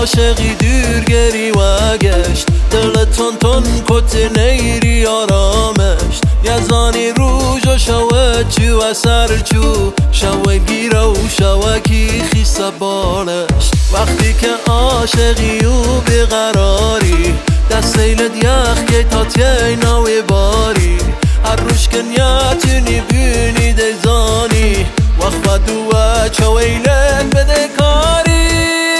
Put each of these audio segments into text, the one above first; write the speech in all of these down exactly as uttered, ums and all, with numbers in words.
عاشقی دورگری و گشت دل تون تون کت نیری آرامش یزانی روش و شوه چو و سر چو شوه گیره و شوه کی خیسه بالش وقتی که عاشقی و بیقراری دست ایلت یخ که تا تی نوی باری هر روش که نیتونی بینی دیزانی وقت دوه چو ایلت بده کاری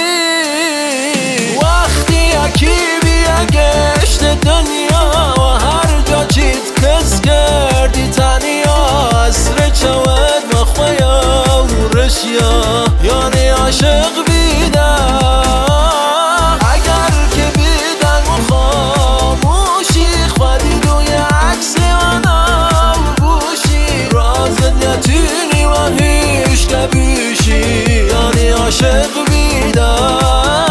وقتی یکی بیا گشت دنیا و هر جا چیت کس کردی تنیا اسر چود مخویا و رشیا یعنی عاشق بیده اگر که بیدن و خاموشی خودی دوی عکس منو بوشی رازت نتونی و هیش کبیشی یعنی عاشق بیده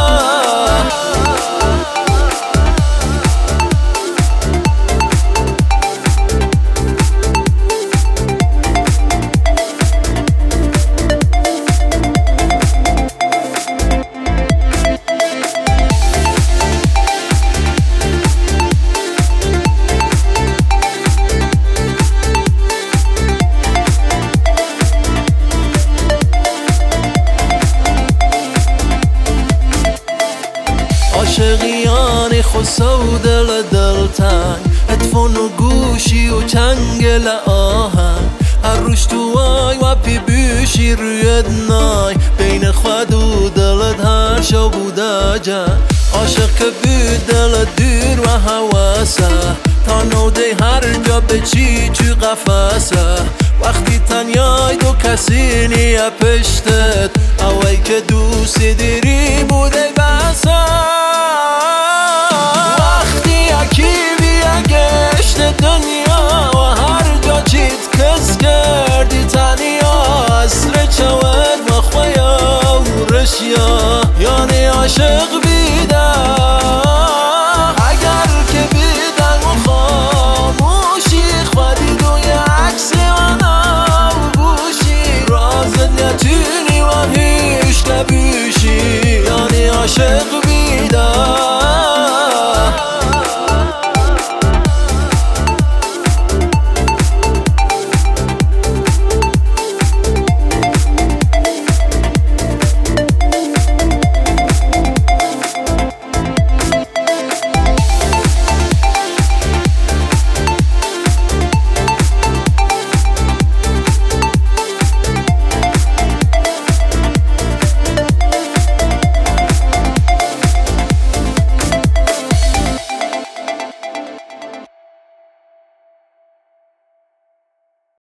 عاشقیانی خسو دل دلتنگ هدفون و گوشی و چنگل آهنگ هر روش تو وای و پی بیشی روی دنای بین خود و دلت هر شو بوده جن عاشق که بود دل دور و حواسه تا نوده هر جا به چی چی قفسه وقتی تنیای دو کسی نیه پشتت اوی که دوستی دیری بوده